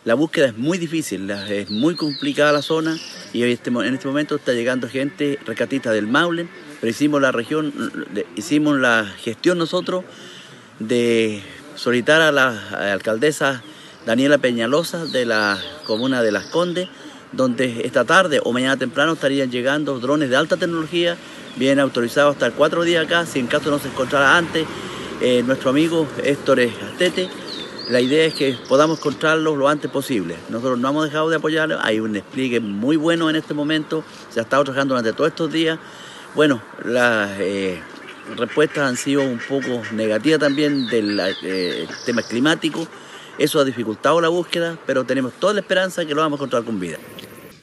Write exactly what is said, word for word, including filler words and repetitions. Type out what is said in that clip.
la búsqueda es muy difícil, es muy complicada la zona y en este momento está llegando gente rescatista del Maule, pero hicimos la región, hicimos la gestión nosotros de solicitar a la alcaldesa Daniela Peñalosa de la comuna de Las Condes, donde esta tarde o mañana temprano estarían llegando drones de alta tecnología, bien autorizados hasta cuatro días acá, si en caso no se encontrara antes, eh, nuestro amigo Héctor Astete. La idea es que podamos encontrarlos lo antes posible. Nosotros no hemos dejado de apoyarlos, hay un despliegue muy bueno en este momento, se ha estado trabajando durante todos estos días. Bueno, las eh, respuestas han sido un poco negativas también del eh, tema climático, eso ha dificultado la búsqueda, pero tenemos toda la esperanza que lo vamos a encontrar con vida.